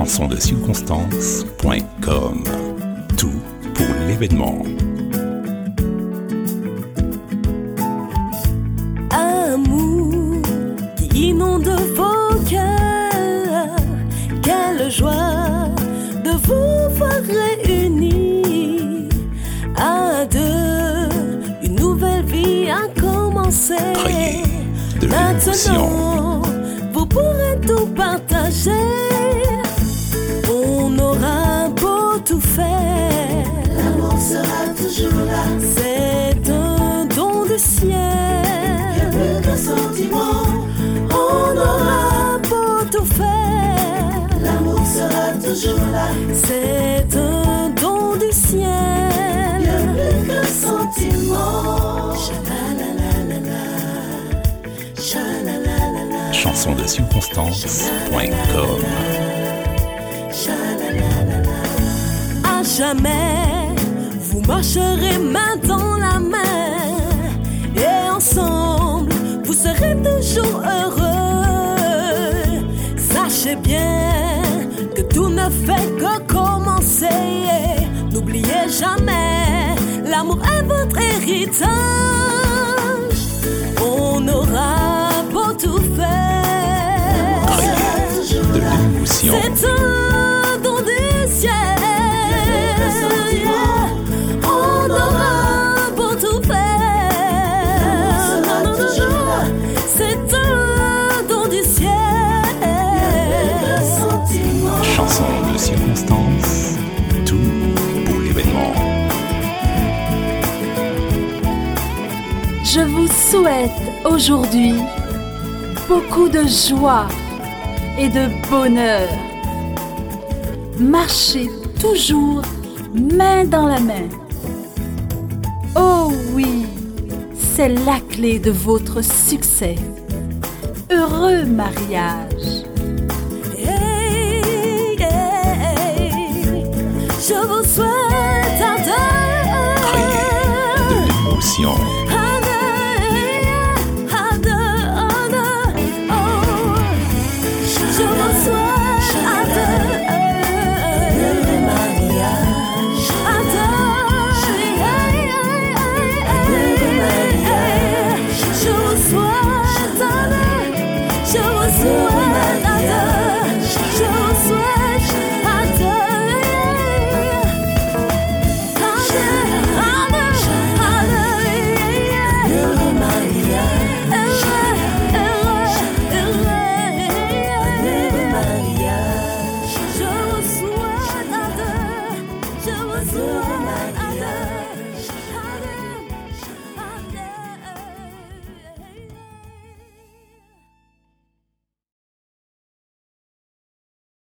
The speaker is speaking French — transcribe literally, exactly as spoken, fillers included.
chanson de circonstance point com. Tout pour l'événement. Amour qui inonde vos cœurs, quelle joie de vous voir réunis à deux. Une nouvelle vie a commencé. Priez de l'émotion. Maintenant, vous pourrez tout partager. On aura beau tout faire, l'amour sera toujours là. C'est un don du ciel. Bien plus qu'un sentiment. On aura beau tout faire, L'amour sera toujours là. c'est un don du ciel. Bien plus qu'un sentiment. Cha-la-la-la-la-la, cha-la-la-la-la, chanson de circonstance point com. cha-la-la-la-la. À jamais, vous marcherez main dans la main, et ensemble, vous serez toujours heureux. Sachez bien que tout ne fait que commencer. N'oubliez jamais, l'amour est votre héritage. On aura beau tout faire, Priez de l'émotion. c'est un don du ciel. On aura beau tout faire, sera toujours là. c'est un don du ciel. Sentiment. Chanson de circonstance, tout pour l'événement. Je vous souhaite aujourd'hui beaucoup de joie et de bonheur. Marchez toujours main dans la main. Oh oui, c'est la clé de votre succès. Heureux mariage!